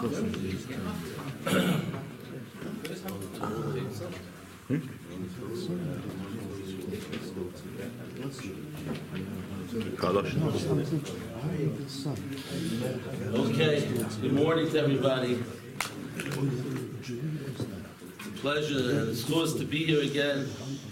Okay, good morning to everybody. Pleasure and it's good to be here again.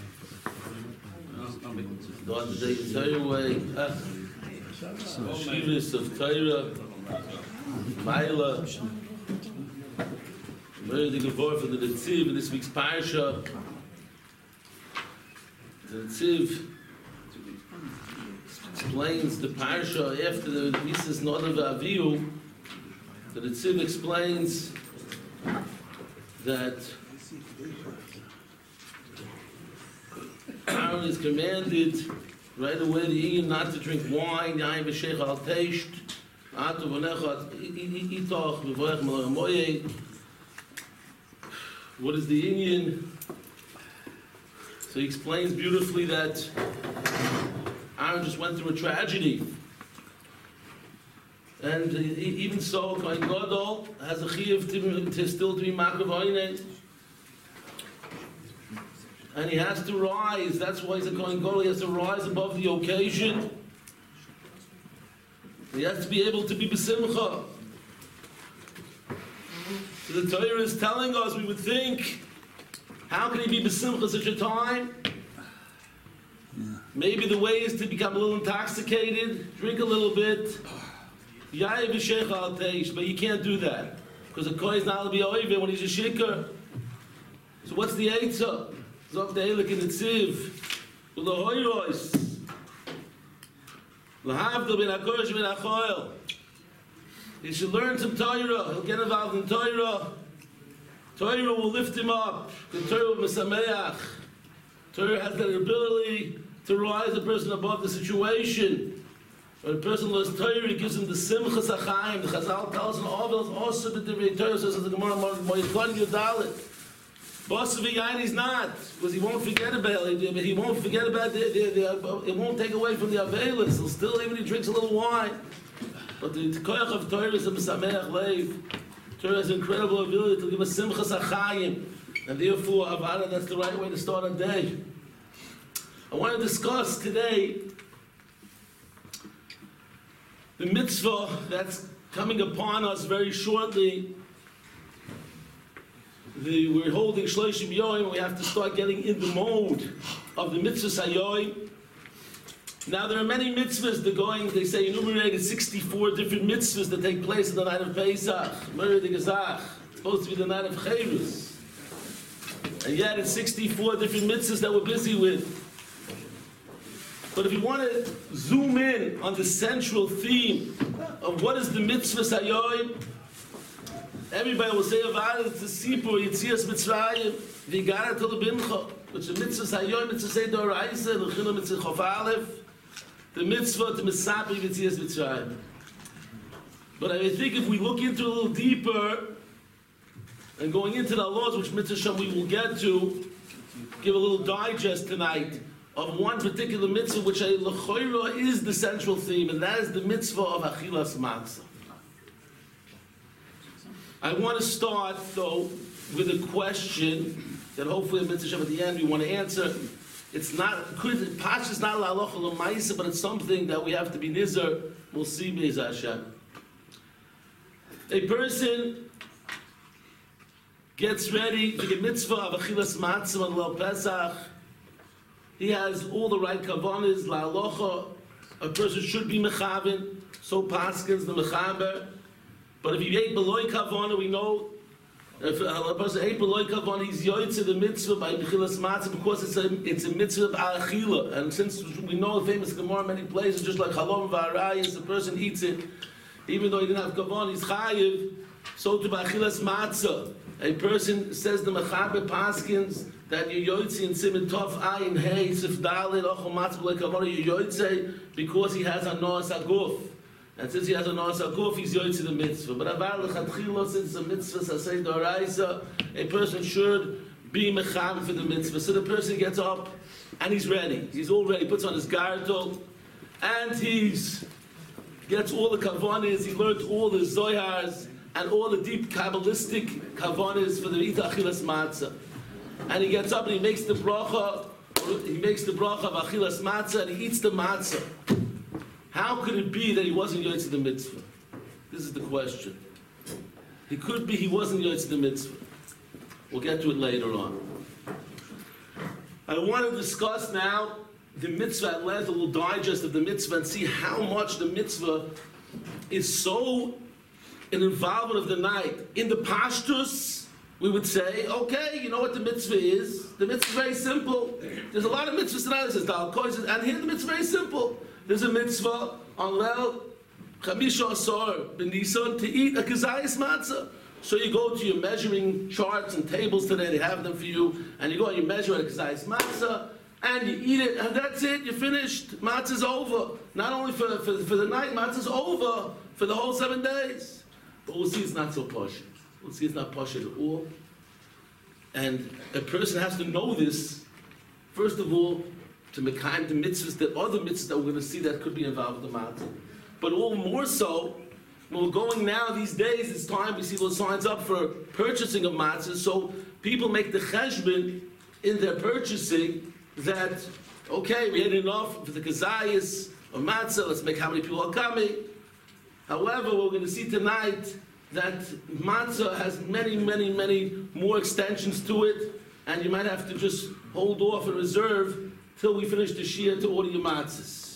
On the day of Torah, Shivas of Torah, Maila, very the Gevor for the Netziv in this week's Parsha. The Netziv explains the Parsha after the Mises Nodav Avihu. The Netziv explains that Aaron is commanded right away the Indian not to drink wine. Yain v'sheich al teisht. Atu v'nechot itoch v'voyach malamoye. What is the Indian? So he explains beautifully that Aaron just went through a tragedy. And even so, Kohen Gadol has a chiyuv to still to be makav oinen. And he has to rise. That's why he's a Kohen Gadol. He has to rise above the occasion. He has to be able to be b'simcha. So the Torah is telling us, we would think, how can he be b'simcha such a time? Maybe the way is to become a little intoxicated, drink a little bit. Yain v'sheich al teish, but you can't do that. Because a Kohen is not to be oive when he's a shikar. So what's the eitzah? Zok the Eilik in the Tziv, U'lahoyros, L'havdil bin HaKodesh bin HaChoel. He should learn some Torah. He'll get involved in Torah. Torah will lift him up. The Torah will Mesameach. Torah has that ability to rise a person above the situation. When a person learns Torah, it gives him the Simchas HaChaim. The Chazal tells him, Ovel's also the Divrei Torah, says the Gemara, Moyekon Yudalit. Boss of Yain is not, because he won't forget about it. He won't forget about it won't take away from the Avelis. He'll still, even if he drinks a little wine. But the koyach of Torah is a Mesameach Leiv. Torah has incredible ability to give us Simchas HaChayim. And therefore, Avada, that's the right way to start a day. I want to discuss today the mitzvah that's coming upon us very shortly. We're holding Shloshim Yoim, we have to start getting in the mode of the mitzvahs hayoim. Now there are many mitzvahs, they say enumerated 64 different mitzvahs that take place on the night of Pesach. It's supposed to be the night of Chayrus. And yet it's 64 different mitzvahs that we're busy with. But if you want to zoom in on the central theme of what is the mitzvahs hayoim, everybody will say, Avada, it's a Sipur, Yitzias Mitzrayim, Vigara to the Bimcha, which the mitzvah Hayoim, mitzvah Seder Oraisa, the Chino mitzvah Chof Aleph, the mitzvah to Misapi, Yitzias Mitzrayim. But I think if we look into a little deeper, and going into the laws, which mitzvah Shem we will get to, give a little digest tonight of one particular mitzvah, which L'choira is the central theme, and that is the mitzvah of Achilas Matzah. I want to start, though, with a question that hopefully at the end we want to answer. It's not, Pash is not la'alocha l'maisa, but it's something that we have to be nizar. We'll see Be'ez Hashem. A person gets ready to get mitzvah of Achilas Matzah on Leil Pesach. He has all the right kavanas, la'alocha. A person should be mechaven, so paskins the mechaber. But if he ate beloy kavana, we know if a person ate beloy kavana, he's yoytze the mitzvah by Mechilas Matzah because it's a mitzvah of achila. And since we know the famous Gemara in many places, just like halom v'arayis, the person eats it, even though he didn't have kavana, he's chayiv. So to Achilas Matzah, a person says the mechaber paskins that you yoytze in simin tov ayin hey sif dalit ochel matzah beloy kavana, you yoytze because he has a noas aguf. And since he has a nasa kuf, he's yoytze the mitzvah. But aval lechatchila, since the mitzvah sasei doraisa, a person should be mecham for the mitzvah. So the person gets up and he's ready. He's all ready. Puts on his gartel and gets all the kavanis. He learned all the zoyars. and all the deep Kabbalistic kavanas for the Eat Achilas Matzah. And he gets up and he makes the bracha of Achilas Matzah, and he eats the matzah. How could it be that he wasn't Yotze the mitzvah? This is the question. It could be he wasn't Yotze the mitzvah. We'll get to it later on. I want to discuss now the mitzvah at length, a little digest of the mitzvah, and see how much the mitzvah is so an involvement of the night. In the pashtus, we would say, okay, you know what the mitzvah is? The mitzvah is very simple. There's a lot of mitzvahs tonight, it says, and here the mitzvah is very simple. There's a mitzvah on Leil Chamisha Asar B'Nisan to eat a kazayis matzah. So you go to your measuring charts and tables today, they have them for you, and you go and you measure a kazayis matzah, and you eat it, and that's it, you're finished. Matzah's over. Not only for the night, matzah's over for the whole 7 days. But we'll see it's not so posh. We'll see it's not posh at all. And a person has to know this, first of all, to make kind the mitzvahs, the other mitzvahs that we're going to see that could be involved with the matzah. But all more so, when we're going now these days, it's time we see those signs up for purchasing of matzahs. So people make the cheshbon in their purchasing that, okay, we had enough for the kazayas or matzah, let's make how many people are coming. However, we're going to see tonight that matzah has many, many, many more extensions to it, and you might have to just hold off and reserve till we finish the shia to order your matzahs.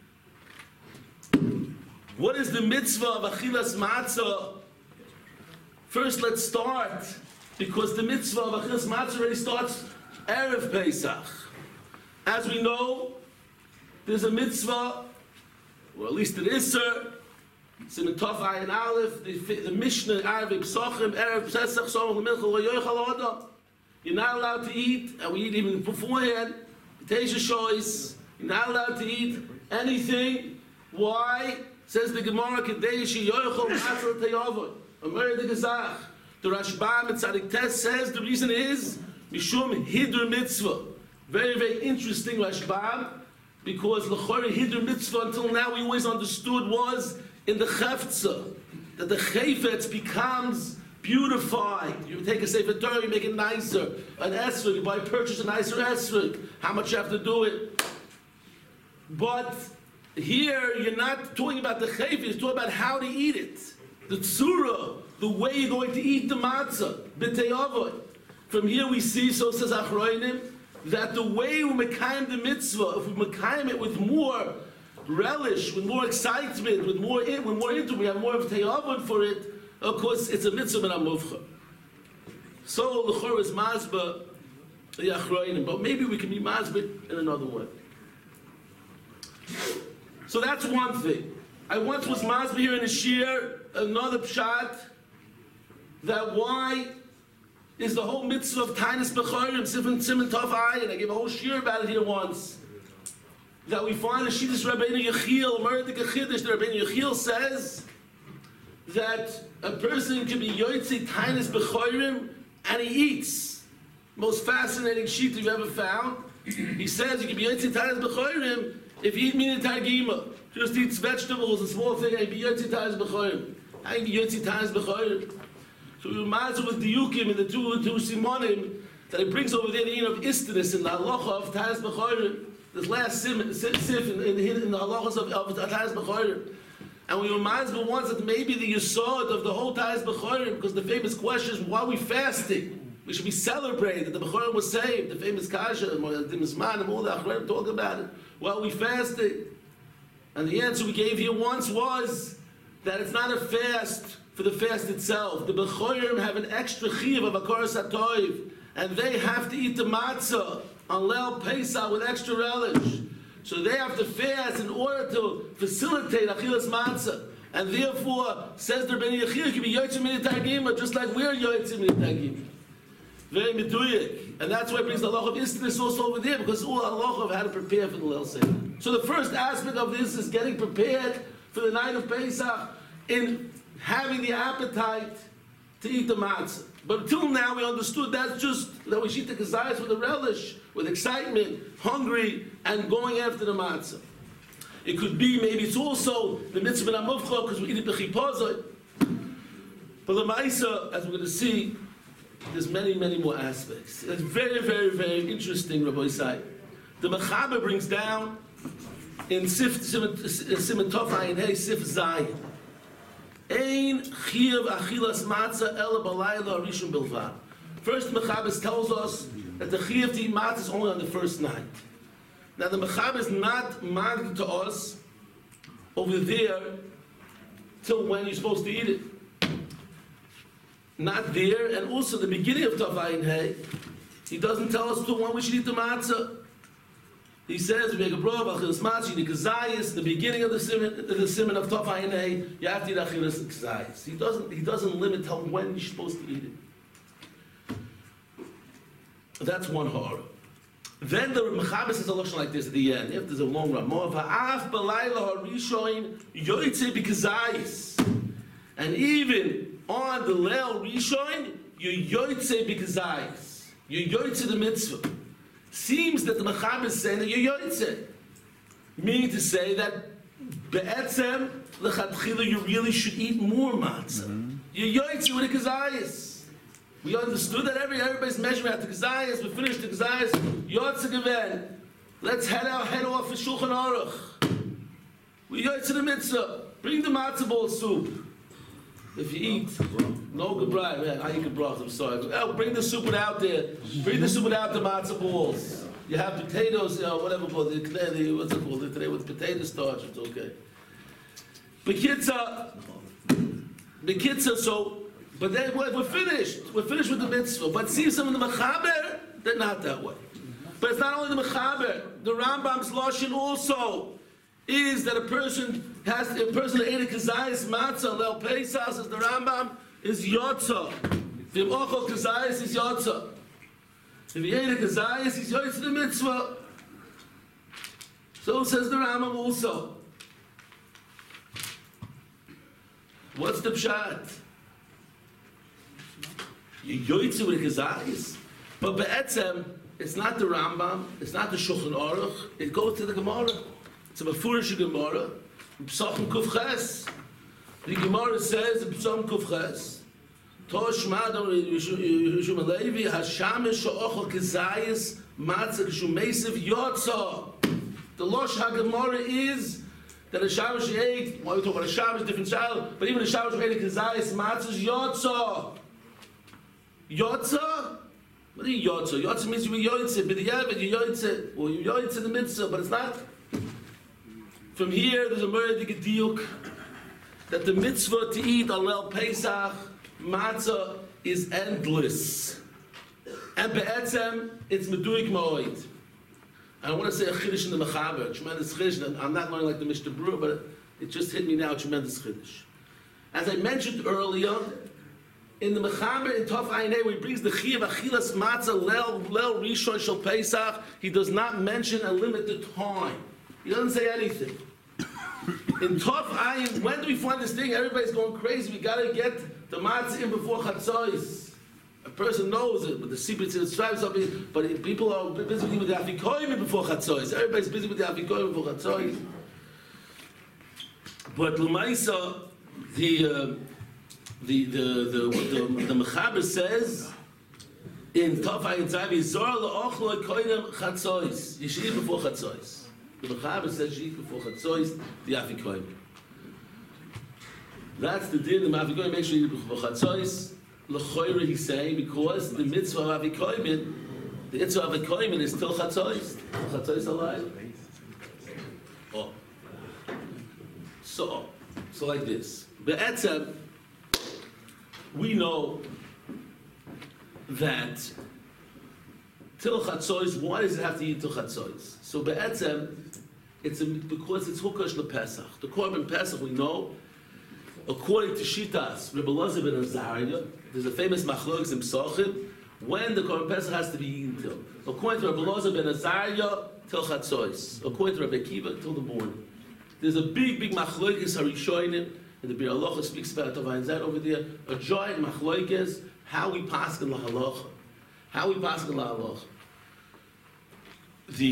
What is the mitzvah of achilas matzah? First, let's start, because the mitzvah of achilas matzah already starts Erev Pesach. As we know, there's a mitzvah, or at least it is, sir. It's in the Tov Ayin Aleph, the Mishnah, Arvei Pesachim, Erev Pesach, Somach L'Mincha Lo Yochal Adam. You're not allowed to eat, and we eat even beforehand, Teisha Shois, you're not allowed to eat anything. Why? Says the Gemara, Kedei She Yochal Matzah Teyavot, Omer de Gezach. The Rashbam and Tzadik Tes says the reason is Mishum Hidur Mitzvah. Very, very interesting Rashbam, because L'chore Hidur Mitzvah until now we always understood was in the Cheftzah, that the Chayfetz becomes beautified. You take a Sefer Torah, you make it nicer. An esrog, you purchase a nicer esrog. How much you have to do it? But here, you're not talking about the Chayfetz, you're talking about how to eat it. The tzura, the way you're going to eat the matzah. B'tei avot. From here we see, so says Achroinim, that the way we mekayim the mitzvah, if we mekayim it with more relish, with more excitement, with more into, we have more of te'avod for it. Of course, it's a mitzvah and a muvcha. So l'chor is mazba yachroinim, but maybe we can be mazba in another way. So that's one thing. I once was mazba here in a shir, another pshat, that why is the whole mitzvah of Tainis Bechorim, Simon Tov Ayin, I gave a whole shir about it here once, that we find the Shittas Rabbeinu Yechiel, Merdik Chiddush, the Rabbeinu Yechiel says that a person can be Yotzei Tainis Bechorim and he eats. Most fascinating sheet you've ever found. He says you can be Yotzei Tainis Bechorim if you eat Mina Targima. Just eats vegetables, a small thing, and be Yotzei Tainis Bechorim. How can you be Yotzei Tainis Bechorim? So we remind with the Yukim and the two Simonim that it brings over there the meaning of Istinus in the halacha of Tainis Bechorim. This last sif in the halachas of Tainis Bechorim. And we remind us once that maybe the yesod of the whole Tainis Bechorim, because the famous question is, why are we fasting? We should be celebrating that the Bechorim was saved. The famous Kasha, the Mizman, and all the Achronim talk about it. Why are we fasting? And the answer we gave here once was that it's not a fast for the fast itself. The Bechorim have an extra chiv of Akaras HaToiv, and they have to eat the matzah on Leil Pesach with extra relish. So they have to fast in order to facilitate Achilas Matzah. And therefore, says the Rabbeinu Yechiel, can be Yotzei Mina Targima, just like we're Yotzei Mina Targima. Very meduyik. And that's why it brings the halach of Istinus also over there, because all halach of how to prepare for the Leil Seder. So the first aspect of this is getting prepared for the night of Pesach in having the appetite to eat the matzah. But until now, we understood that's just that we eat the kazayas with a relish, with excitement, hungry, and going after the matzah. It could be, maybe it's also the mitzvah and amuvcha, because we eat it b'chipazah. But the Ma'isa, as we're going to see, there's many, many more aspects. It's very, very, very interesting, Rabbi Isai. The Mechaber brings down in Siman Tov Ayin Hey Sif Zayin. Ein Chiyav Achilas Matzah Ela Balayla Rishon Bilvad. First, Mechaber tells us that the Chiyav to eat matzah is only on the first night. Now, the Mechaber is not marked to us over there till when you're supposed to eat it. Not there, and also the beginning of Tov Ayin Hey, he doesn't tell us till when we should eat the matzah. He says, we make a bracha, achilas matzah, you need kazayis, the beginning of the siman of Tov Ayin Hey, you have to eat achilas kazayis. He doesn't limit till when you're supposed to eat it. That's one horror. Then the Mechaber says a lashon like this at the end. If there's a long ramah, va'af b'layla harishoin yoytze b'kazayis, and even on the leil rishoin, you yoytze b'kazayis, you yoytze the mitzvah. Seems that the Mechaber is saying that you yoytze, meaning to say that be'etzem lechatchila you really should eat more matzah. You yoytze with the kazayis. We understood that everybody's measuring out the kazayas. We finished the kazayas. Yotze gewen. Let's head off for Shulchan Aruch. We yotze the mitzvah. Bring the matzah ball soup. If you eat, no gebrai, man. I eat gebrach. I'm sorry. Oh, bring the soup without there. Bring the soup without the matzah balls. You have potatoes, whatever called what's it called? Today with potato starch. It's okay. Bekitza. So. But then we're finished. We're finished with the mitzvah. But see some of the Mechaber, they're not that way. But it's not only the Mechaber. The Rambam's lashon also is that a person that ate a kazayis matzah leil Pesach, says the Rambam, is yotza. V'im ochel kazayis is yotza. If he ate a kazayis, he's yotza the mitzvah. So says the Rambam also. What's the pshat? You yoytze with kazayis, but be'etzem, it's not the Rambam, it's not the Shulchan Aruch, it goes to the Gemara. It's a Mefurish Gemara, Psachim Kuf Ches. The Gemara says in Psachim Kuf Ches, Tosh Madam Yishum Alevi Hashamesh She'ochel Kazayis Matzah K'Shumeisiv Yotza. The Losh HaGemara is that a Shabbos ate. Why we talk about a Shabbos, different child, but even a Shabbos ate a Kazayis Matzah is Yotza. Yotza? What do you yotza? Yotza means you yoytze, but you yoytze, or you yoytze the mitzvah, but it's not. From here, there's a murder diuk that the mitzvah to eat on Leil Pesach matzah is endless, and be'etzem it's meduik ma'oid. I want to say a chiddush in the Mechaber, tremendous chiddush. I'm not learning like the Mishnah Berurah, but it just hit me now, tremendous chiddush. As I mentioned earlier. In the Mechaber in Tov Ayin Hey, where he brings the Chiyav Achilas Matzah Leil Rishon Shel Pesach, he does not mention a limited time. He doesn't say anything. In Tov Ayin, when do we find this thing? Everybody's going crazy. We got to get the matzah in before Chatzos. A person knows it, but the secret to describe something. But people are busy with the Afikoyim before Chatzos. Everybody's busy with the Afikoyim before Chatzos. But L'maisa, the Mechaber says in Tov Ayin Zavi Zor LaOchloi Koinem Chatzos. You should eat before Chatzos. The Mechaber says you should eat before Chatzos the Afikoyim. That's the din. The Afikoyim makes sure you eat before Chatzos. L'choyre he's saying because the mitzvah of Afikoyim, the mitzvah of Afikoyim is still Chatzos. Chatzos alive. Oh, so like this. Be'etzem. We know that till Chatzos, why does it have to eat till Chatzos? So be'etzem, because it's Hukash LePesach. The Korban Pesach, we know, according to Shitas, Rebbe Elazar ben Azariah, there's a famous machlokes in Psachim, when the Korban Pesach has to be eaten till. According to Rebbe Elazar ben Azariah, till Chatzos. According to Rebbe Akiva, till the morning. There's a big machlokes Harishonim, and the Bir Halacha speaks about Tov Ayin Zayin over there, a giant machlokes, how we pass in la halacha.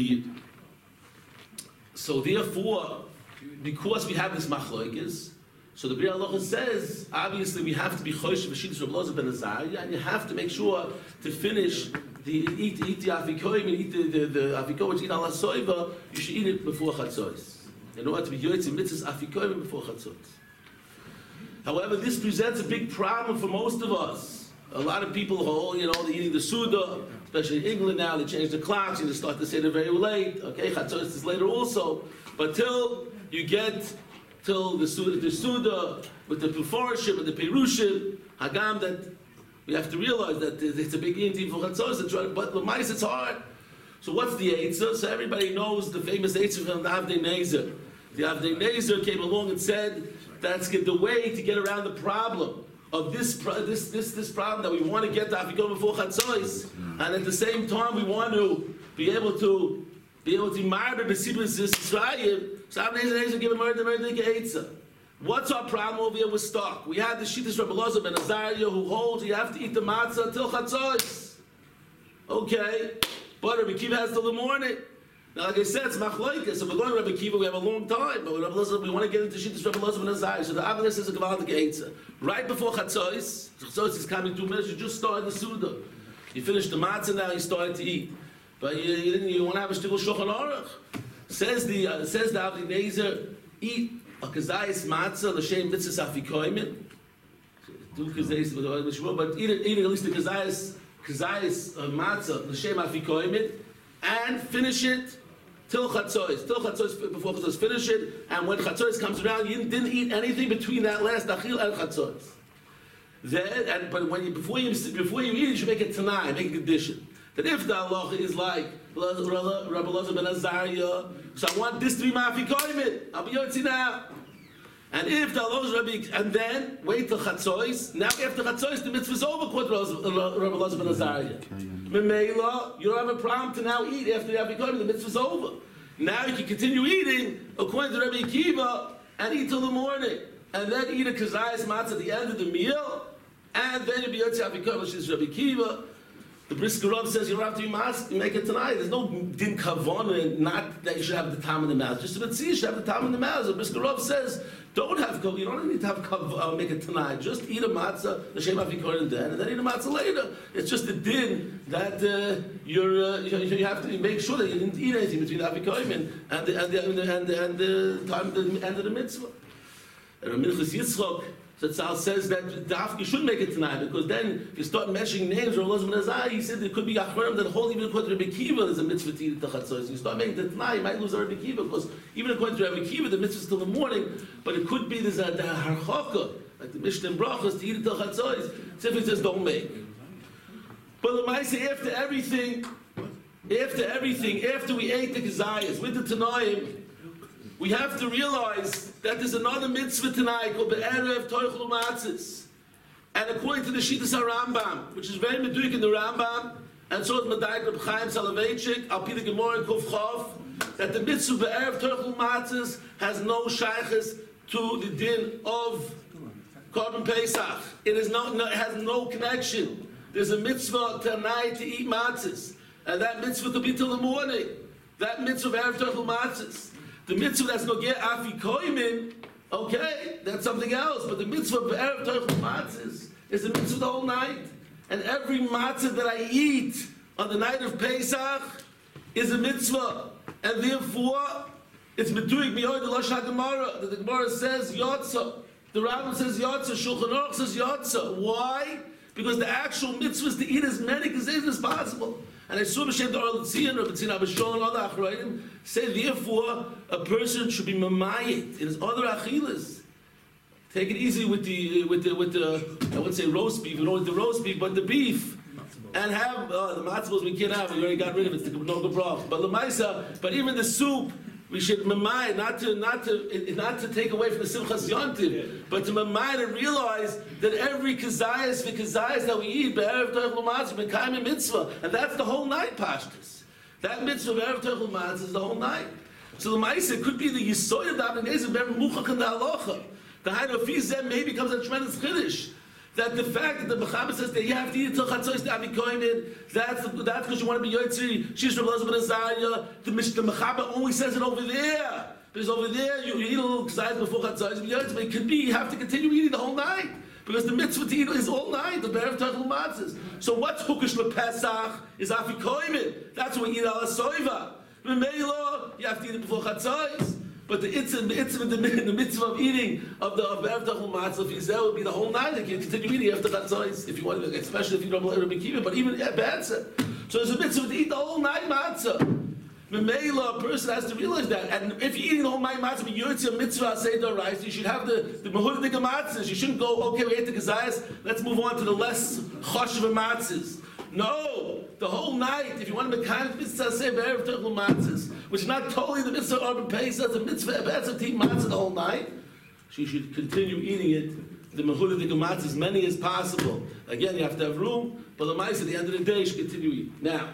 So therefore, because we have this machlokes, So the Bria Halacha says, obviously we have to be chosh v'shidus Rabbi Elazar ben Azariah, and you have to make sure to finish eat the afikoim and eat the afikoim which eat ala soiva. You should eat it before chatzos. In order to be yoytz in mitzvahs afikoim before chatzos. However, this presents a big problem for most of us. A lot of people hold, they're eating the Suda, especially in England now, they change the clocks, they start to say they're very late. Okay, Chatzos is later also. But till you get till the Suda with the Puforshim and the Perushim, Hagam, that we have to realize that it's a big inti for Chatzos, but the mice it's hard. So what's the Eitzah? So everybody knows the famous Eitzah from the Avnei Nezer. The Avnei Nezer came along and said that's the way to get around the problem of this problem that we want to get to Afikon before Chatzos, and at the same time we want to be able to murder the Sibus Yisrael. So Avnei Nezer give a murder Eitzah. What's our problem over here? We're stuck. We have the Shittas Rabbi Elazar ben Azariah who holds you have to eat the matzah until Chatzos. Okay, but Rabbi Kiva has till the morning. Now, like I said, it's machlokes. So we're going to Rabbi Kiva, we have a long time. But with Rabbi Elazar, we want to get into Shittas Rabbi Elazar ben Azariah. So the Avnei says a Gavaldik Eitzah. Right before Chatzos is coming 2 minutes, you just started the Suda. You finished the matzah now, you started to eat. But you want to have a shtickle Shulchan Aruch. Says the Avnei Nezer, eat a kazayis matzah l'shem mitzvahs afikoimin. Do kazayis with the but eat at least the kazayis matzah l'shem afikoimin, and finish it till chatzos. Before chatzos, finish it. And when chatzos comes around, you didn't eat anything between that last achil and chatzos. But before you eat it, you should make it tonight, make a condition. That if the halacha is like Rabbi Elazar ben Azariah, so I want this to be ma'afikoimin, I'll be yotzi now. And if the halacha is Rabbi, and then wait till Chatzos. Now after Chatzos, the mitzvah is over. Quote Rabbi Elazar ben Azariah. Memela, you don't have a problem to now eat after the afikoimin. The mitzvah is over. Now you can continue eating according to Rabbi Akiva and eat till the morning, and then eat a kazayas matzah at the end of the meal, and then you'll be yotzi afikoimin, which is Rabbi Akiva. The Brisker Rav says you don't have to be masked, you make it tonight. There's no din kavon, not that you should have the time in the mouth. Just a bit, you should have the time in the mouth. The Brisker Rav says, you don't need to have make it tonight. Just eat a matzah, the shem afikorin then, and then eat a matzah later. It's just a din that you have to make sure that you didn't eat anything between the afikorin and the time of the end of the mitzvah. And Minchas Yitzchok, so Tzal says that you should make it tonight, because then if you start mentioning names, or he said there could be Achronim that hold even according to Rabbi Kiva, there's a mitzvah to eat the chatzos. You start making it tonight, you might lose Rabbi Kiva, because even according to Rabbi Kiva, the mitzvah is till the morning, but it could be there's a harchaka, like the Mishnah in Brachos, to eat it till chatzos. Tzifik says don't make. But the Maisa, after everything, after we ate the kazayas with the Tanaim, we have to realize that there's another mitzvah tonight called Be'erev Toichlu Matzis. And according to the Shittas HaRambam, which is very meduik in the Rambam, and so is Medayik Reb Chaim Soloveitchik, Al Pi the Gemara in Kuf Chav, that the mitzvah Be'erev Toichlu Matzis has no shaykhs to the din of Korban Pesach. It has no connection. There's a mitzvah tonight to eat matzis, and that mitzvah to be till the morning. That mitzvah Be'erev Toichlu Matzis. The mitzvah that's no get afikoimin, okay, that's something else. But the mitzvah of Erev Toichlu Matzahs is the mitzvah the whole night. And every matzah that I eat on the night of Pesach is a mitzvah. And therefore, it's meduik miyod the Lashon HaGemara. The Gemara says yotza. The Rambam says yotza. Shulchan Aruch says yotza. Why? Because the actual mitzvah is to eat as many kazayas as possible. And I saw B'Shem Dor L'Tzion, Rabbi Tzina B'Shol, and other Achroidim say, therefore, a person should be mamayit in his other achilas. Take it easy with the I wouldn't say roast beef, we don't want the roast beef, but the beef. And have, the matzahs we can't have, we already got rid of it, it's the no gebrach. But l'maisa, but even the soup, we should mamayit, not to take away from the Simchas Yontiv, but to mamayit and realize that every kazayas that we eat, be'erev toichlu matzah, b'kayim mitzvah, and that's the whole night, pashtus. That mitzvah be'erev toichlu matzah is the whole night. So the ma'aseh could be the yisoy of the Avnei Nezer, be'erev muchach and the halacha. The Hainofizem maybe becomes a tremendous chiddush. That the fact that the Mechaber says that you have to eat till Chatzos to Avikoimin, that's because you want to be Yotzei, Shish Rabbi Elazar ben Azariah. The Mechaber only says it over there. Because over there, you eat a little size before chatzos, but it could be you have to continue eating the whole night. Because the mitzvah to eat is all night, the Be'erev Tachel Matzahs. So what's Hukish LePesach is Afikoyim. That's what we eat ala soiva. B'meilo, you have to eat it before chatzos. But the mitzvah of eating of the Be'erev Tachel Matzah, if you would be the whole night, you can continue eating after chatzos, if you want to, especially if you don't let Rabbi Kiva, but even at Be'etzah. So there's a mitzvah to eat the whole night matzah. Memela, a person has to realize that. And if you're eating the whole night matzah, but you're a mitzvah, say the rice, you should have the mehudik matzahs. You shouldn't go, okay, we ate the gazayas, let's move on to the less choshev matzahs. No, the whole night, if you want to make kind of mitzvah, say Be'erev Tachel Matzahs, which is not totally the mitzvah of Arba Pesach, the mitzvah of to eat matzah the whole night, she should continue eating it, the mehudik matzahs, as many as possible. Again, you have to have room, but the mice at the end of the day should continue eating. Now,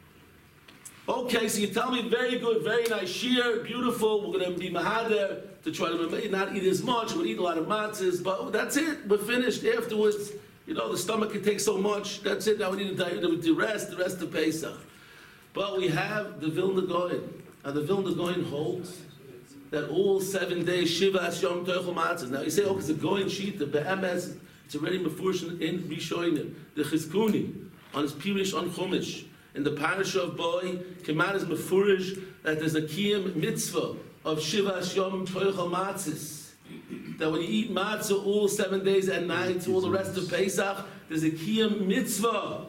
okay, so you tell me, very good, very nice shear, beautiful, we're going to be mahader to try to not eat as much, we'll eat a lot of matzahs, but that's it, we're finished. Afterwards, you know, the stomach can take so much, that's it, now we need to rest, the rest of Pesach. But we have the Vilna Gaon, and the Vilna Gaon holds that all 7 days, Shivas Yom Tochel Matzahs. Now you say, oh, it's a Gaon sheet, the Be'emes, it's already Mefursh in Rishonim, the Chizkuni, on his Pirish on Chumash. In the parasha of Boi, Keman is mefurish that there's a kiyum mitzvah of Shivas Yom Tochel Matzahs. That when you eat matzah all 7 days and nights, all the rest of Pesach, there's a kiyum mitzvah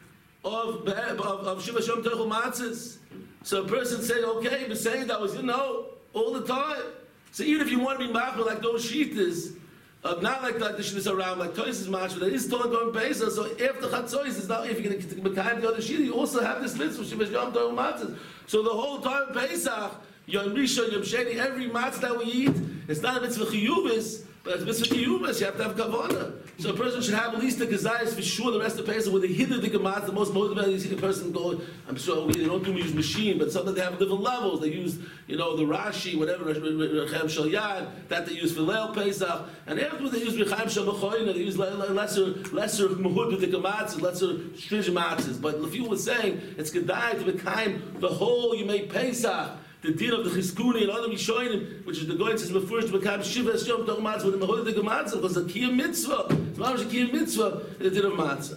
of Shivas Yom Tochel Matzahs. So a person said, okay, but saying that was, all the time. So even if you want to be machmir like those shittas, not like the shittas around, like Toys' mashma, that is still going Pesach. So after Chatzos is now, if you're going to Mekayim the other shittas, you also have this mitzvah, Shivas Yom Tochel Matzahs. So the whole time Pesach, Yom Rishon, Yom Sheni, every matzah that we eat, it's not a mitzvah chiyuvis, but it's a mitzvah chiyuvis. You have to have kavanah. So a person should have at least the gazayas for sure. The rest of Pesach with the hidden the matzah, the most motivated. You see the person go. I'm sure they don't use machine, but sometimes they have different levels. They use, the Rashi, whatever Rechem Shel Yad, that they use for Leil Pesach, and afterwards they use Rechem Shel Mechoyna. They use lesser mahud the matzahs, lesser stringent matzahs. But if you were saying it's gedai to become the whole you make Pesach. The din of the Chizkuni and other Rishonim, which is the Goyen says refers to become Shivas Yom Tochel Matzah with the Mehudik Matzah, because the Kiyum Mitzvah, it's not a Kiyum Mitzvah, the din of Matzah.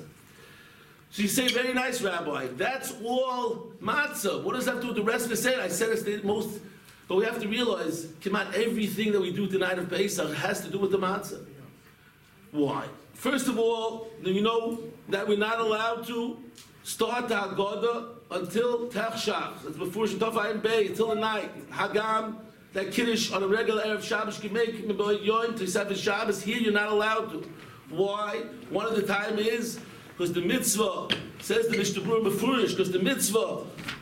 So you say, very nice, Rabbi, that's all Matzah. What does that have to do with the rest of the Seder? I said it's the most, but we have to realize, come on, everything that we do tonight of Pesach has to do with the Matzah. Why? First of all, you know that we're not allowed to start the Haggadah until Tachshach. That's before Shetafayim Bay, until the night. Hagam, that Kiddush on a regular Erev Shabbos, you make Yom to Sefer Shabbos. Here you're not allowed to. Why? One of the time is because the mitzvah, says the Mishnah Berurah Mefurish, because the mitzvah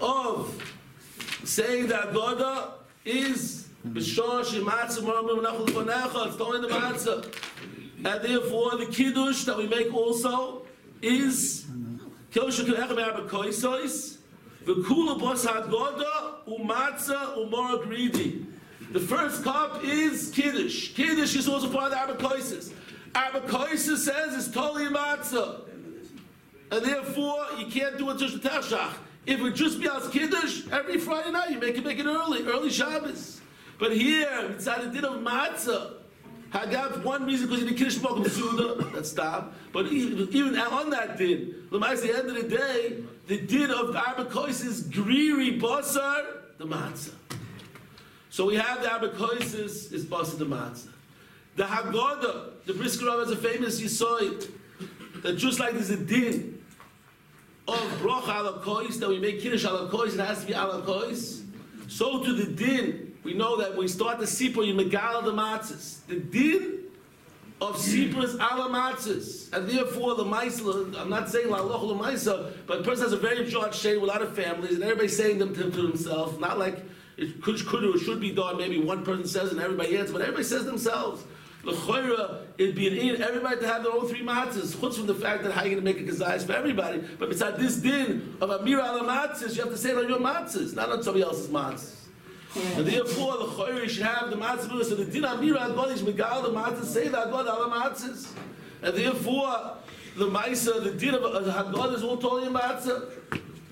of saying the Haggadah is B'shor Shematzah Moramim Nachol Fonecha, it's only the matzah. And therefore the Kiddush that we make also is Kosher K'echem Arba Koisois, V'kula Bos HaGoda U'Matzah U'Mor Gridi. The first cup is Kiddush. Kiddush is also part of the Arba Koisos. Arba Koisos says it's totally Matzah. And therefore, you can't do it just with Tashach. If it just be as Kiddush, every Friday night you make it early Shabbos. But here, it's at the din of Matzah. Hagav, one reason because you did Kiddush Mokum Suda, that's stop. But even on that din, at the end of the day, the din of Arba Kois is Griri Basar, the Matzah. So we have the Arba Kois is Basar, the Matzah. The Haggadah, the Brisker Rav has a famous Yisoid, that just like there's a din of Broch Ala Kois, that we make Kiddush Ala Kois, it has to be Ala Kois, so to the din, we know that when we start the Sipur, you megala the matzahs. The din of Sipur is ala matzahs. And therefore, the Maisa, I'm not saying la loch la Maisa, but a person has a very short shade with a lot of families, and everybody's saying them to himself, not like it could or should be done. Maybe one person says and everybody answers, but everybody says themselves. L'choira, it'd be an in everybody to have their own 3 matzahs. Chutz from the fact that how you're going to make a kazayas for everybody. But besides this din of amira ala matzahs, you have to say it on your matzahs, not on somebody else's matzahs. And therefore, the choyer should have the matzah. So the din amira agod is megal the matzah, say the agod ala matzahs. And therefore, the maisa, the din of the hagod is all totally matzah.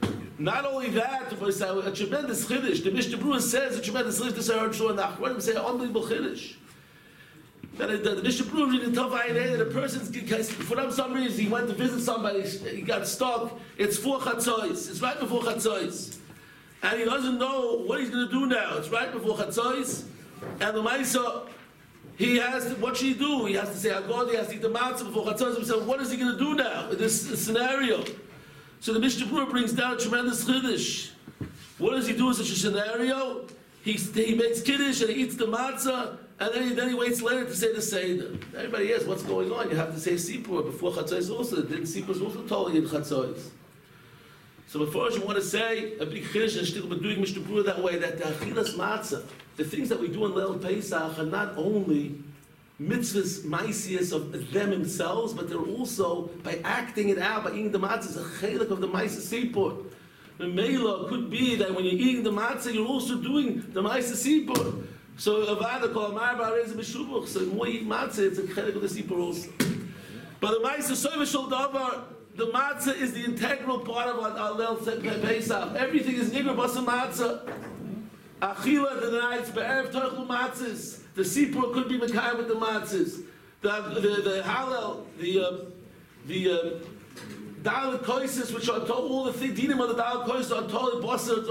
Not only that, a tremendous chiddush. The Mishnah Berurah says a tremendous chiddush. This I heard Shor Nachman say an unbelievable chiddush. That the Mishnah Berurah reading Tov Ayin that a person's for some reason he went to visit somebody, he got stuck. It's 4 chatzos. It's right before chatzos, and he doesn't know what he's going to do now. It's right before chatzos, and the Maisa, he has to, what should he do? He has to say Haggadah, he has to eat the matzah before chatzos. So what is he going to do now in this scenario? So the Mishnah Berurah brings down a tremendous chiddush. What does he do in such a scenario? He makes kiddush and he eats the matzah, and then he waits later to say the seder. Everybody asks, what's going on? You have to say sipur before chatzos also. Didn't sipur is also totally in chatzos? So before you want to say a big chiddush and shtickle, but doing Mishnah Berurah that way, that the achilas matzah, the things that we do in Leil Pesach are not only mitzvahs, maisias of them themselves, but they're also, by acting it out, by eating the matzah, a chelik of the maisa sipur. The meila could be that when you're eating the matzah, you're also doing the maisa sipur. So avada kol amar ba'arez b'shubuch. So the more you eat matzah, it's a chelik of the sipur also. But the maisa soivishol davar, the matzah is the integral part of our Leil Pesach. Everything is nigger b'asa matzah. Achila the nights be'erev toichlu matzahs. The sipur could be mekayim with the matzahs. The halal, the Dalit koises, which are told, all the things, dinim of the Dalit koises are told, bosser,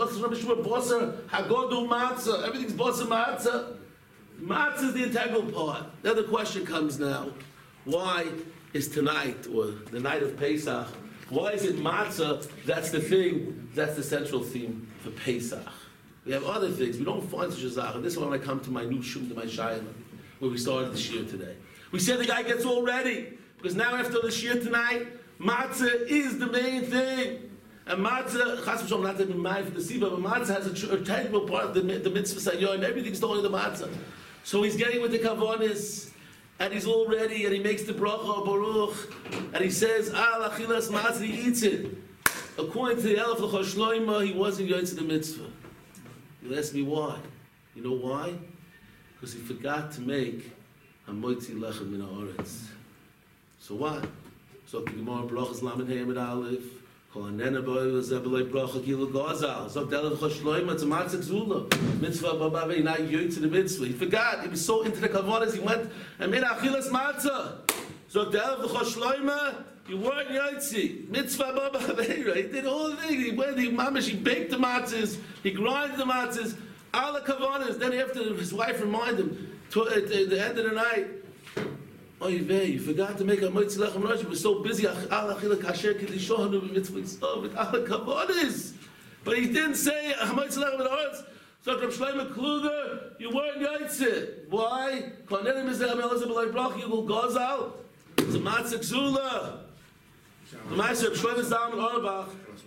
hagodu matzah, everything's bosser matzah. Matzah is the integral part. Now the question comes now, why is tonight, or the night of Pesach, why is it matzah? That's the thing, that's the central theme for Pesach. We have other things, we don't find such a zach, and this is when I come to my new shul, to my shayla, where we started the shir today. We said the guy gets all ready, because now after the shir tonight, matzah is the main thing. And matzah, chas v'shalom, not to be mad for the siva, but matzah has a integral part of the mitzvah sayyim. Everything's totally the matzah. So he's getting with the kavanis, and he's all ready, and he makes the bracha, baruch, and he says, al achilas matzah, he eats it. According to the Elef L'chol Shloima, he wasn't going to the mitzvah. You ask me why. You know why? Because he forgot to make a moitzi lechem min ha'oretz. So what? So the Gemara brachas lamed hey mit aleph, kol anena boy zebelay bracha kilo gazal. So the Elef L'chol Shloima, it's a matzah zula. Mitzvah babavei, not yoy to the mitzvah. He forgot. He was so into the kavanas, he went and made achilas matzah. So the Elef L'chol Shloima, you weren't yotzi. Mitzvah babavei. He did all the things. He went, he baked the matzahs, he grinded the matzahs, all the kavanas. Then after his wife reminded him, at the end of the night, oh, you forgot to make a moitzi lechem rosh. You were so busy. But he didn't say a moitzi lechem rosh. So Reb Shlomo Kluger, you weren't yotzi. Why? You will gazal. It's a matzah gzula. The matzah Reb Shlomo Zalman Auerbach.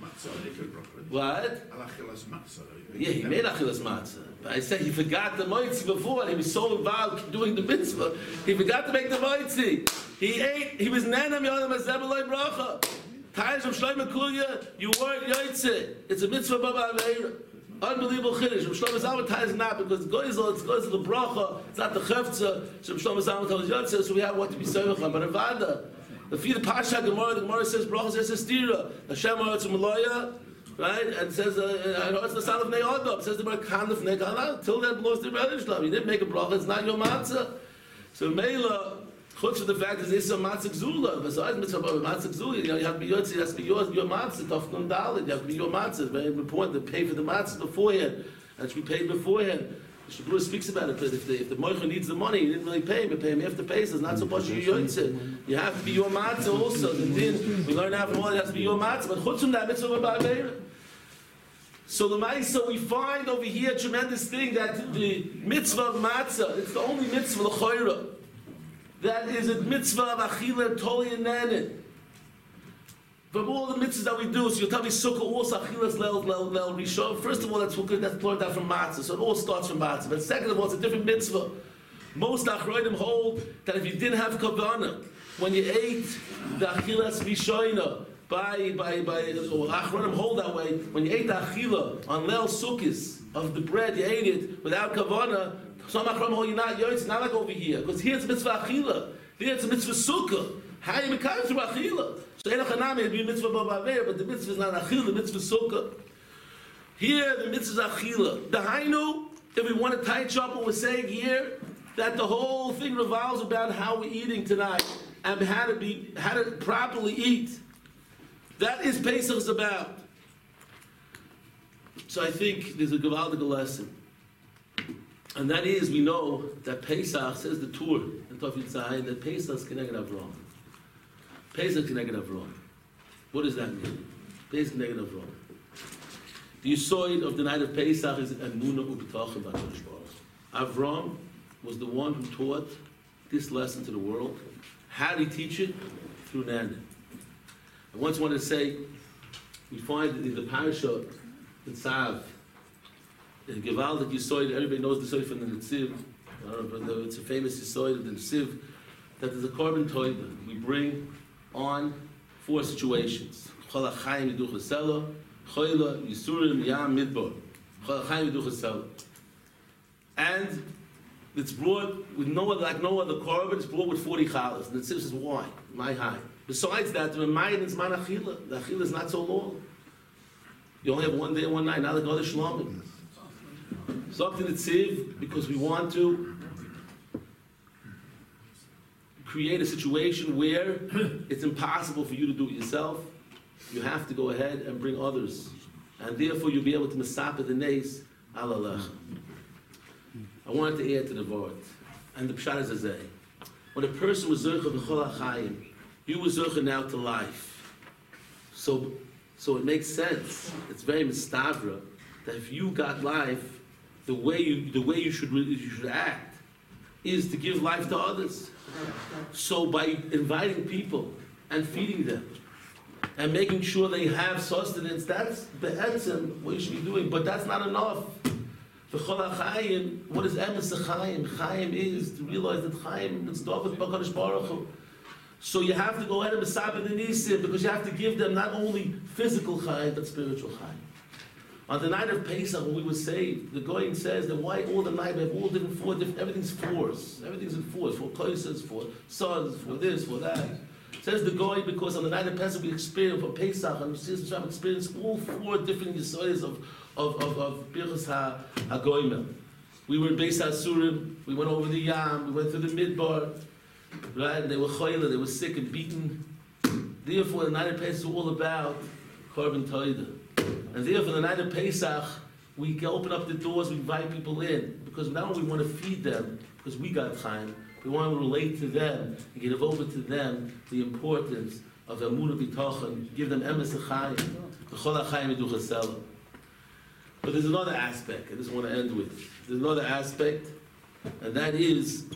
What? Yeah, he made achilas matzah. But I said he forgot the moitzi before, and he was so involved doing the mitzvah, he forgot to make the moitzi. He ate, he was nenam yodam azebelay bracha. Tayes of Shlomo Kluger, you weren't yotze. It's a mitzvah baba aveira. Unbelievable chiddush. Shlomo Zalman Tayes not, because goyzel, it's goyzel the bracha, it's not the chefza. So Shlomo Zalman tells yotze, so we have what to be sevacham. But avada, the Pasha Gemara says bracha says stira. Hashem ha'aretz u'malaya. Right? And says, I know it's the son of Ne'odab. Says the word Kanif Ne'odab. Till that belongs to the Rebbe Shlomo. You didn't make a bracha, it's not your matzah. So Meila, chutz for the fact that this is a matzah gzula. Besides mitzvah matzah gzula, you have to be yotzei, it has to be your matzah, tofnun dalid. You have to be your matzah. It's very important to pay for the matzah beforehand. And it should be paid beforehand. The Bruce speaks about it, but if the moicha needs the money, you didn't really pay him, but pay him after Pesach. It's not so much your yotzei. You have to be your matzah also. The din, we learn out from all, it has to be your matzah. But chutz from that mitzvah ba'aveira. So the Maisa, we find over here a tremendous thing that the mitzvah of matzah, it's the only mitzvah l'choira. That is a mitzvah of achila toli and nanin. From all the mitzvahs that we do, so you'll tell me sukkah also achilas leil rishon. First of all, that's learned out from matzah, so it all starts from matzah. But second of all, it's a different mitzvah. Most achroidim hold that if you didn't have kavanah, when you ate the achilas rishona, or Achronim hold that way, when you ate the achila on Leil Sukkis of the bread, you ate it without kavanah, some Achronim hold you're not yoitz, not like over here, because here it's mitzvah achila, there it's a mitzvah sukkah. How you become through achila? So Ein Hanami would be mitzvah b'aveir, but the mitzvah is not achila, the mitzvah sukkah. Here, the mitzvah is achila. The hainu, if we want to touch up what we're saying here, that the whole thing revolves about how we're eating tonight and how to properly eat. That is Pesach is about. So I think there's a gewaldige lesson. And that is, we know that Pesach, says the Tur in Tofit Zayin, that Pesach is Keneged Avram. Pesach is Keneged Avram. What does that mean? Pesach is Keneged Avram. The Yisoid of the night of Pesach is Emunah Ubitachim B'Hakadosh Baruch Hu. Avram was the one who taught this lesson to the world. How did he teach it? Through Nanda. I once wanted to say, we find in the parasha in Tzav, in Gevaldik Yisoid, everybody knows the Yisoid from the Netziv. I don't know, it's a famous Yisoid of the Netziv, that there's a korban toiva. We bring on 4 situations. Chol HaChaim Yiduch HaSela, Choyla, Yisurim, Yam, Midbar. Chol HaChaim Yiduch HaSela. And it's brought with no other korban, it's brought with 40 chalas. And the Netziv says, why? My high. Besides that, the Ramayan is man achila. The achila is not so long. You only have one day and one night, not like other shlomim. Something that's Tziv, because we want to create a situation where it's impossible for you to do it yourself. You have to go ahead and bring others. And therefore you'll be able to mesapeh the nes alalech. I wanted to add to the word. And the pshat is azay. When a person was zercha b'chol ha'chayim, you were zercha now to life. So it makes sense. It's very mistavra that if you got life, the way you should act is to give life to others. So by inviting people and feeding them and making sure they have sustenance, that's be'etzem what you should be doing. But that's not enough. V'chol ha'chayim, what is emes ha'chayim? Chayim is to realize that Chayim is David B'Kadosh Baruch Hu. So you have to go ahead and mesapeh the nisim, because you have to give them not only physical chayim, but spiritual chayim. On the night of Pesach, when we were saved, the Goyim says that why all the night we have all different everything's fours. Everything's in fours. 4 koisas, 4 sons, for this, for that. Says the Goyim because on the night of Pesach we experience for Pesach and we experience all 4 different yisodes of Birchas HaGoyim. We were in Beis HaSurim, we went over the Yam, we went through the Midbar. Right? And they were choyle, they were sick and beaten. Therefore, the night of Pesach was all about korban toida. And therefore, the night of Pesach, we can open up the doors, we invite people in. Because now we want to feed them, because we got time. We want to relate to them and give over to them the importance of Emunah B'Tachon, give them emes ha'chayim, v'chol ha'chayim yiduch ha'sela. But there's another aspect I just want to end with. There's another aspect, and that is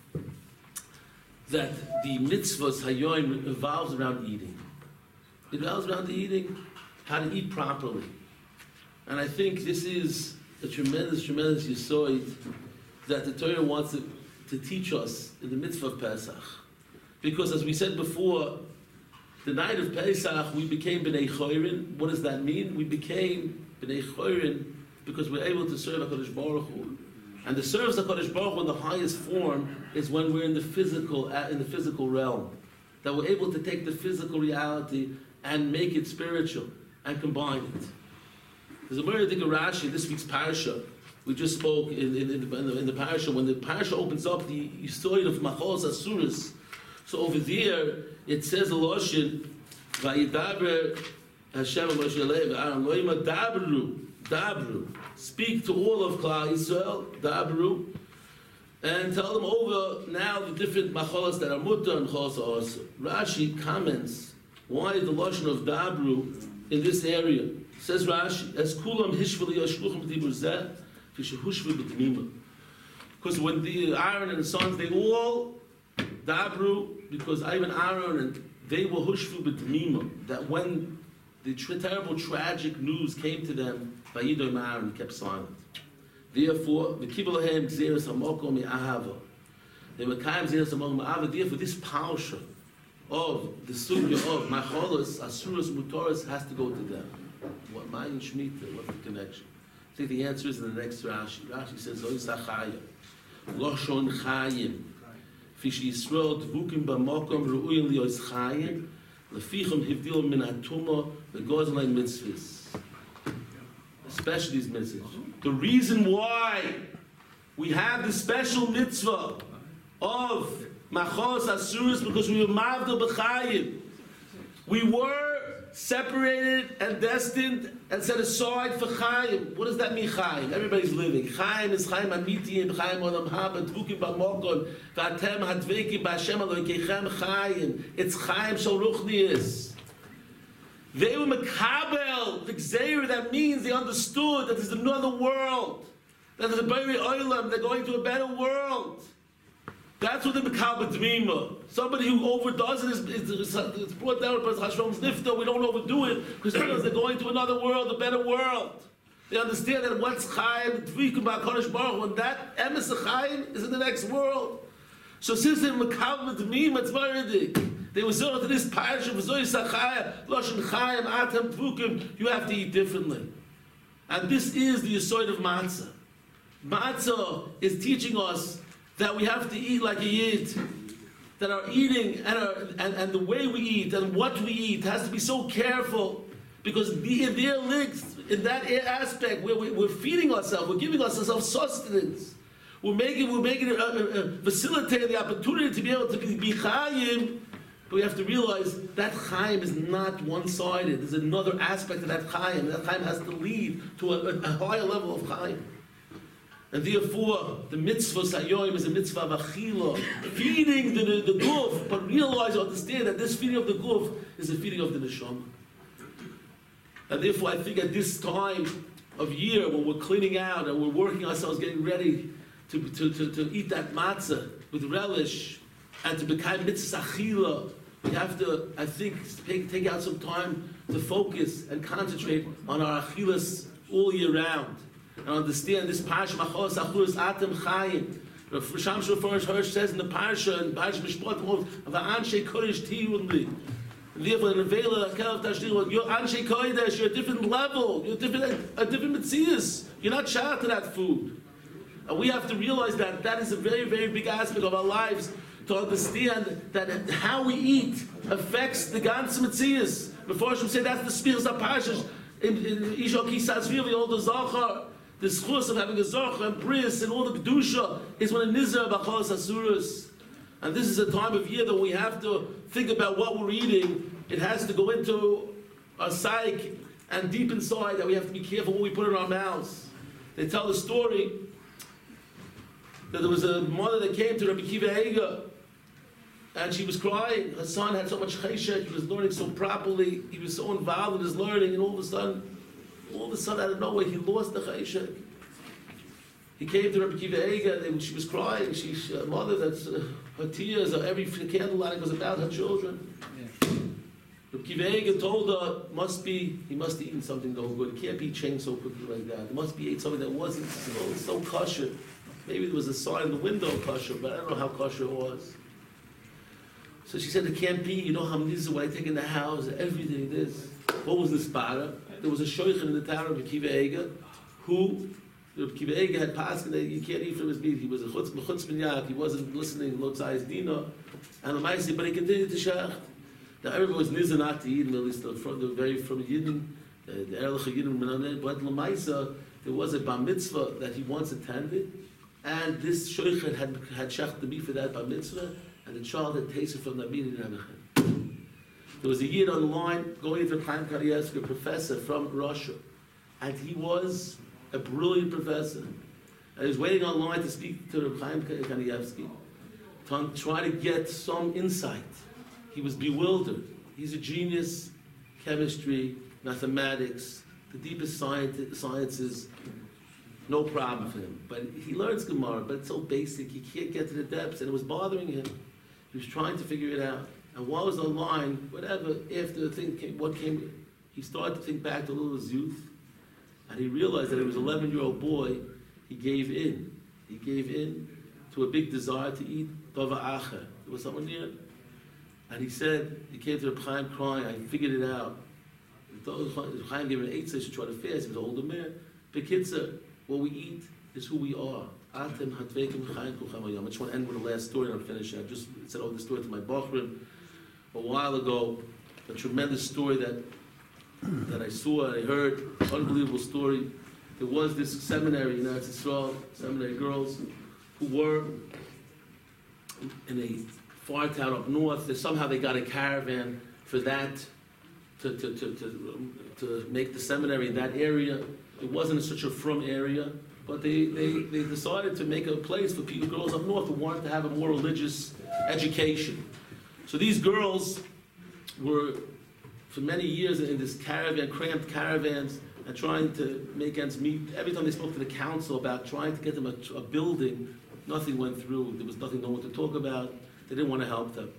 that the mitzvahs hayoim revolves around eating. It revolves around the eating, how to eat properly. And I think this is a tremendous yisoid that the Torah wants to teach us in the mitzvah of Pesach. Because as we said before, the night of Pesach we became B'nai Chorin. What does that mean? We became B'nai Chorin because we're able to serve HaKadosh Baruch Hu. And the service of HaKadosh Baruch Hu in the highest form is when we're in the physical realm. That we're able to take the physical reality and make it spiritual and combine it. There's a very big Rashi in this week's parasha. We just spoke in the parasha. When the parasha opens up, the story of Machos Asuris. So over there, it says a Loshin, Vayidaber Hashem Moshe Aaron Loima Dabru. Speak to all of Klal Yisrael, Dabru, and tell them over now the different macholas that are mutter and cholas also. Rashi comments why the Lashon of Dabru in this area. Says Rashi, as kulam hishveli yashluchim b'dibur zeh, v'shehushvi b'dmima. Because when the Aaron and the sons, they all Dabru, because even Aaron and they were hushvu b'dmima, that when the terrible tragic news came to them, Vayidom Aaron kept silent. Therefore, the Kibbalahem Gzeres Hamokom Ahava. They were Kaim Gzeres Hamokom Ahava. Therefore, this pausha of the sugya of Macholos, Asuras, Mutoras has to go to them. What Mayin Shemitah? What's the connection? I think the answer is in the next Rashi. Rashi says, Zois Achaya, Loshon Chayim, Fish Yisrael Dvukim Bamokom Ru'uyim Liois Chayim, Lefichim Hivdil Min Atuma, the Gozlein Mitzvahs. especially these mitzvahs. The reason why we have the special mitzvah of Machos Asuris because we were Mavdil B'chayim. We were separated and destined and set aside for Chaim. What does that mean, Chaim? Everybody's living. Chaim is Chaim Amitiyim, Chaim Olam Haba, Dvukim B'mokon, V'atem Hadvekim B'Hashem Elokeichem Chaim. It's Chaim Shal Ruchnius. They were Mekabel, the Gzeir, that means they understood that there's another world, that there's a Bari Olam, they're going to a better world. That's what the Mekabel Dmima. Somebody who overdoes it is brought down by Hashrom's Nifta. We don't overdo it because they're going to another world, a better world. They understand that what's Chaim, Dvikum Ba'Kodesh Baruch, when that Emes Chaim is in the next world. So since they're Mekabel Dmima, it's very they were sort to this parish of Zoy Sachaya, Loshen Chaim, Atem Dvukim, you have to eat differently. And this is the Yesod of Matzah. Matzah is teaching us that we have to eat like a Yid, that our eating and the way we eat and what we eat has to be so careful, because in their links, in that aspect where we're feeding ourselves, we're giving ourselves sustenance, we're making it facilitating the opportunity to be able to be Chayim, but we have to realize that Chaim is not one-sided. There's another aspect of that Chaim. That Chaim has to lead to a higher level of Chaim. And therefore, the mitzvah Sayoim is a mitzvah of Achila, feeding the guf, but realize, understand that this feeding of the guf is a feeding of the neshama. And therefore, I think at this time of year, when we're cleaning out and we're working ourselves, getting ready to eat that matzah with relish and to become mitzvah Achila, we have to, I think, take out some time to focus and concentrate on our Achilas all year round. And understand this Parsha Machos Achuras Atem Chaim. Sham Shofar Hirsch says in the Parsha, in Parsha Mishpat, of Anshe Kodesh Tiyunli. Therefore, in the Vela, you're Anshe Kodesh, you're a different level, you're a different Metzias. You're not shot to that food. And we have to realize that that is a very, very big aspect of our lives, to understand that how we eat affects the ganze Metzias. Before I should say that's the Spiros of Parshas, in Isha Kisas Vili, all the Zachar, the schus of having a Zachar and Bris and all the Kedusha is when a Nizar B'chos Asuras. And this is a time of year that we have to think about what we're eating. It has to go into our psyche and deep inside that we have to be careful what we put in our mouths. They tell the story that there was a mother that came to Rabbi Kiva Eiger and she was crying. Her son had so much cheshek, he was learning so properly, he was so involved in his learning, and all of a sudden out of nowhere, he lost the cheshek. He came to Rabbi Kiva Eiger, and she was crying. She's a mother that's her tears, every candlelight goes about her children. Yeah. Rabbi Kiva Eiger told her, he must have eaten something no good. It can't be changed so quickly like that. It must be ate something that wasn't so kosher. Maybe there was a sign in the window kosher, but I don't know how kosher it was. So she said, it can't be. You know how many is what I take in the house, everything this. What was this para? There was a shoichin in the town of Kiva Eiger, who Kiva Eiger had passed, and you can't eat from his meat. He was a chutz minyak. He wasn't listening to Lotzai's Dina, and the Maisi, but he continued to shach. Now everyone was nizar not to eat, at least from Yidden, the Erlich Yidden, but Lamaisa, there was a bar mitzvah that he once attended, and this shoichin had shach the meat for that bar mitzvah, and the child had tasted from that meat in Nebuchadnezzar. There was a Yid on the line going into Chaim Kanievsky, a professor from Russia, and he was a brilliant professor. And he was waiting online to speak to Chaim Kanievsky, to try to get some insight. He was bewildered. He's a genius, chemistry, mathematics, the deepest sciences, no problem for him. But he learns Gemara, but it's so basic, he can't get to the depths, and it was bothering him. He was trying to figure it out. And while he was online, whatever, after the thing came, he started to think back to his youth, and he realized that he was an 11-year-old boy. He gave in. He gave in to a big desire to eat dava acher. There was someone near, and he said, he came to the Chaim crying, I figured it out. Chaim gave him an 8 session to try to fast. He was an older man. Bekitzer, what we eat is who we are. I just want to end with the last story and I'm finishing. I just said the story to my Bachrim a while ago, a tremendous story that I saw and I heard, unbelievable story. there was this seminary in Eretz Yisrael, seminary girls who were in a far town up north. Somehow they got a caravan for that to make the seminary in that area. It wasn't such a frum area, but they decided to make a place for people, girls up north who wanted to have a more religious education. So these girls were, for many years, in this caravan, cramped caravans, and trying to make ends meet. Every time they spoke to the council about trying to get them a building, nothing went through. There was nothing, no one to talk about. They didn't want to help them.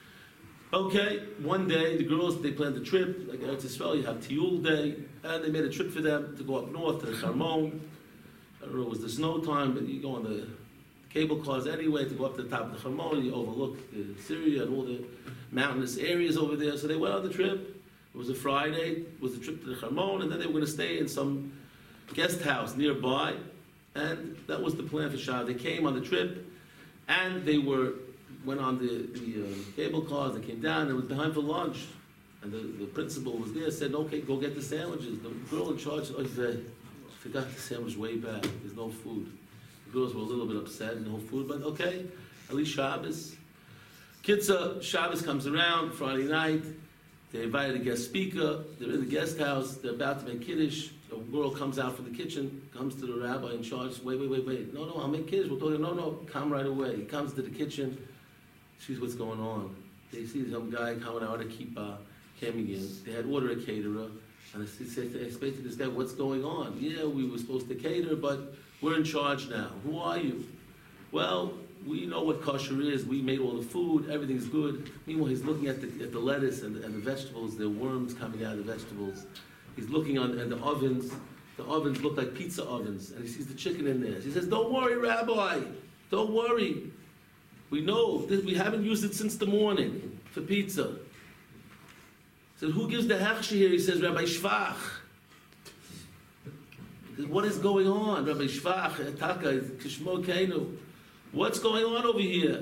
Okay, one day, the girls, they planned a trip, like Eretz Yisrael, you have Tiyul Day, and they made a trip for them to go up north to the Charmon. I don't know, it was the snow time, but you go on the cable cars anyway to go up to the top of the Charmon, you overlook Syria and all the mountainous areas over there. So they went on the trip. It was a Friday, it was a trip to the Charmon, and then they were going to stay in some guest house nearby, and that was the plan for Shabbos. They came on the trip, and they went on the cable cars, they came down, and it was time for lunch. And the principal was there, said, okay, go get the sandwiches. The girl in charge said, I forgot the sandwich way back, there's no food. The girls were a little bit upset, no food, but okay, at least Shabbos. Kitzah, Shabbos comes around, Friday night, they invited a guest speaker, they're in the guest house, they're about to make Kiddush. A girl comes out from the kitchen, comes to the rabbi in charge, wait. No, I'll make Kiddush. We'll talk. No, come right away. He comes to the kitchen, sees what's going on. They see some guy coming out of kippah, coming in. They had ordered a caterer, and they say to this guy, what's going on? Yeah, we were supposed to cater, but we're in charge now. Who are you? Well, we know what kosher is. We made all the food. Everything's good. Meanwhile, he's looking at the lettuce and the vegetables. There are worms coming out of the vegetables. He's looking on the ovens. The ovens look like pizza ovens, and he sees the chicken in there. He says, "Don't worry, Rabbi. Don't worry. We know that we haven't used it since the morning for pizza." He says, "Who gives the hechsher here?" He says, "Rabbi Shvach." He says, "What is going on, Rabbi Shvach? Taka, Kishmo Keinu. What's going on over here?"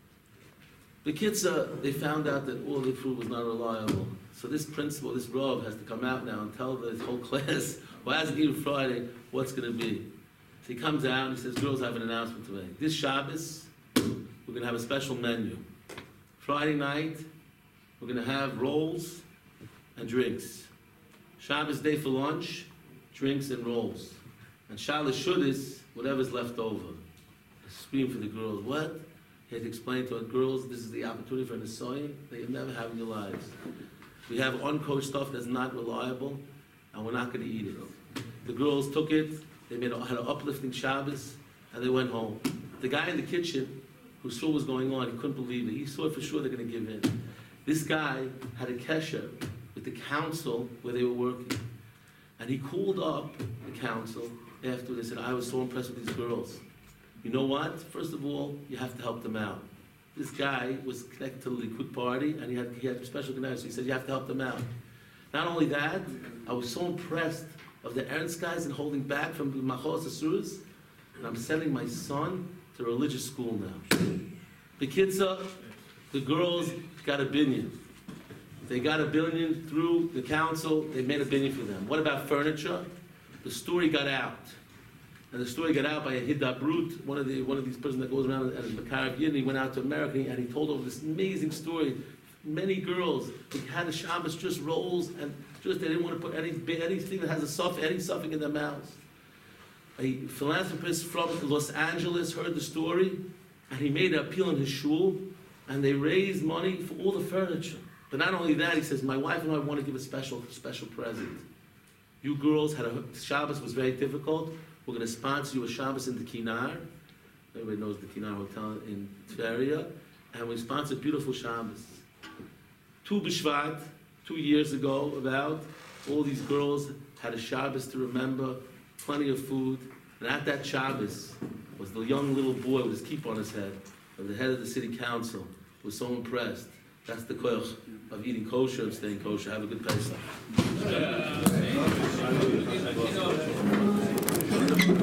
The kids, they found out that all the food was not reliable. So this principal, this Rav, has to come out now and tell this whole class, well, as given Friday, what's going to be. So he comes out and he says, girls, I have an announcement to make. This Shabbos, we're going to have a special menu. Friday night, we're going to have rolls and drinks. Shabbos day for lunch, drinks and rolls. And Shabbos Shuddis, whatever's left over. I scream for the girls, what? He had to explain to her, girls, this is the opportunity for an Nisoyin that you'll never have in your lives. We have uncoached stuff that's not reliable, and we're not going to eat it. The girls took it, they had an uplifting Shabbos, and they went home. The guy in the kitchen, who saw what was going on, he couldn't believe it. He saw for sure they're going to give in. This guy had a kesher with the council where they were working. And he called up the council after they said, I was so impressed with these girls. You know what? First of all, you have to help them out. This guy was connected to the Likud party, and he had special connections. So he said, you have to help them out. Not only that, I was so impressed of the Ernst guys and holding back from the Machos Asuras, and I'm sending my son to religious school now. The kids, the girls got a binyan. They got a binyan through the council. They made a binyan for them. What about furniture? The story got out. And the story got out by a Hidabrut, one of these persons that goes around as Makarab Yid, and he went out to America, and he told over this amazing story. Many girls, they had a Shabbos just rolls, and just they didn't want to put anything that has any suffix in their mouths. A philanthropist from Los Angeles heard the story, and he made an appeal in his shul, and they raised money for all the furniture. But not only that, he says, my wife and I want to give a special present. You girls had Shabbos was very difficult. We're going to sponsor you a Shabbos in the Kinar. Everybody knows the Kinar Hotel in Tveria. And we sponsored beautiful Shabbos. Tu B'Shvat, 2 years ago, about, all these girls had a Shabbos to remember, plenty of food. And at that Shabbos was the young little boy with his kippah on his head, of the head of the city council, who was so impressed. That's the koach of eating kosher and staying kosher. Have a good Pesach.